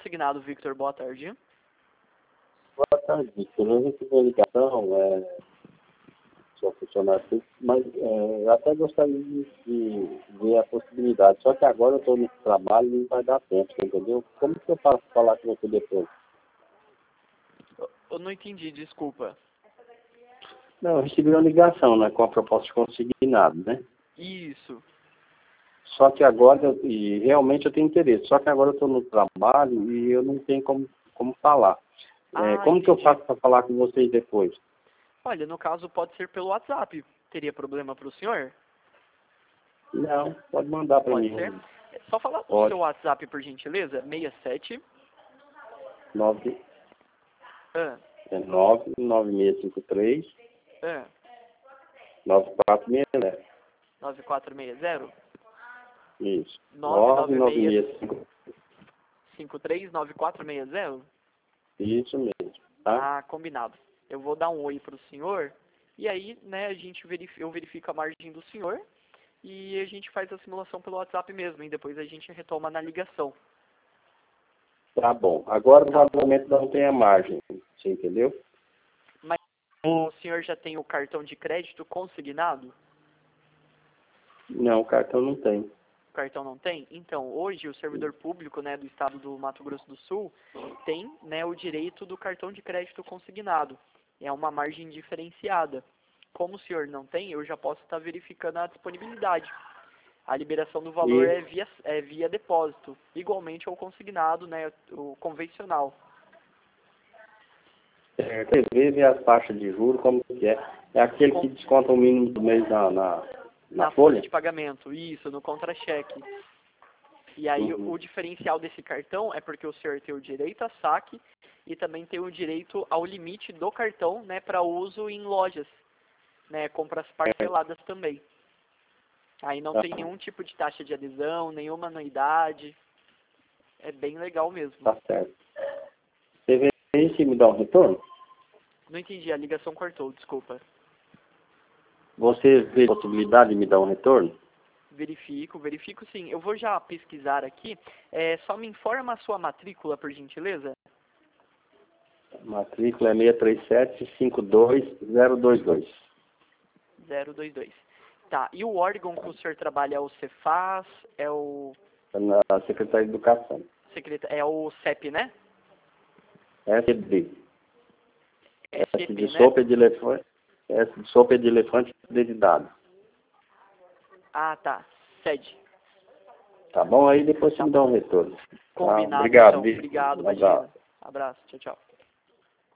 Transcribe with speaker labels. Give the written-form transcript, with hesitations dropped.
Speaker 1: Consignado, Victor. Boa tarde.
Speaker 2: Boa tarde, Victor. Eu recebi a ligação, sou funcionário público, mas eu até gostaria de ver a possibilidade. Só que agora eu estou no trabalho e não vai dar tempo, entendeu? Como que eu posso falar com você depois?
Speaker 1: Eu não entendi, desculpa.
Speaker 2: Não, eu recebi uma ligação, né, com a proposta de consignado, né?
Speaker 1: Isso.
Speaker 2: Só que agora, e realmente eu tenho interesse, só que agora eu estou no trabalho e eu não tenho como falar. Como que eu
Speaker 1: Entendi.
Speaker 2: faço para falar com vocês depois?
Speaker 1: Olha, no caso pode ser pelo WhatsApp. Teria problema para o senhor?
Speaker 2: Não, pode mandar para
Speaker 1: Pode
Speaker 2: mim.
Speaker 1: ser? Só falar o
Speaker 2: Pode.
Speaker 1: seu WhatsApp, por gentileza. 67
Speaker 2: 9,
Speaker 1: ah,
Speaker 2: 99653
Speaker 1: ah,
Speaker 2: 9460.
Speaker 1: 9460
Speaker 2: Isso.
Speaker 1: 99653 9460.
Speaker 2: Isso mesmo. Tá?
Speaker 1: Ah, combinado. Eu vou dar um oi para o senhor e aí, né, eu verifico a margem do senhor e a gente faz a simulação pelo WhatsApp mesmo e depois a gente retoma na ligação.
Speaker 2: Tá bom. Agora
Speaker 1: Tá.
Speaker 2: no momento não tem a margem. Você entendeu?
Speaker 1: Mas o senhor já tem o cartão de crédito consignado?
Speaker 2: Não, o cartão não tem.
Speaker 1: O cartão não tem? Então, hoje o servidor público, né, do estado do Mato Grosso do Sul tem, né, o direito do cartão de crédito consignado. É uma margem diferenciada. Como o senhor não tem, eu já posso estar verificando a disponibilidade. A liberação do valor é via depósito, igualmente ao consignado, né, o convencional.
Speaker 2: Você vê a taxa de juros, como que é. É aquele que desconta o mínimo do mês na folha?
Speaker 1: De pagamento, isso, no contra-cheque. E aí o diferencial desse cartão é porque o senhor tem o direito a saque e também tem o direito ao limite do cartão, né, para uso em lojas, né, compras parceladas também. Aí não tem nenhum tipo de taxa de adesão, nenhuma anuidade. É bem legal mesmo.
Speaker 2: Tá certo. Você vê aí se me dá um retorno?
Speaker 1: Não entendi, a ligação cortou, desculpa.
Speaker 2: Você vê a possibilidade de me dar um retorno?
Speaker 1: Verifico sim. Eu vou já pesquisar aqui. Só me informa a sua matrícula, por gentileza.
Speaker 2: Matrícula é 637-52022.
Speaker 1: 022. Tá, e o órgão que o senhor trabalha é o Cefaz, é o...
Speaker 2: Na Secretaria de Educação.
Speaker 1: É o CEP, né?
Speaker 2: SB. S
Speaker 1: SCP,
Speaker 2: de
Speaker 1: né?
Speaker 2: sopa de elefante. S de sopa de elefante dedidado.
Speaker 1: Ah, tá. Sede.
Speaker 2: Tá bom? Aí depois você me dá um retorno.
Speaker 1: Combinado,
Speaker 2: Obrigado,
Speaker 1: então.
Speaker 2: Vitor.
Speaker 1: Obrigado,
Speaker 2: Um abraço.
Speaker 1: imagina. Abraço, tchau, tchau.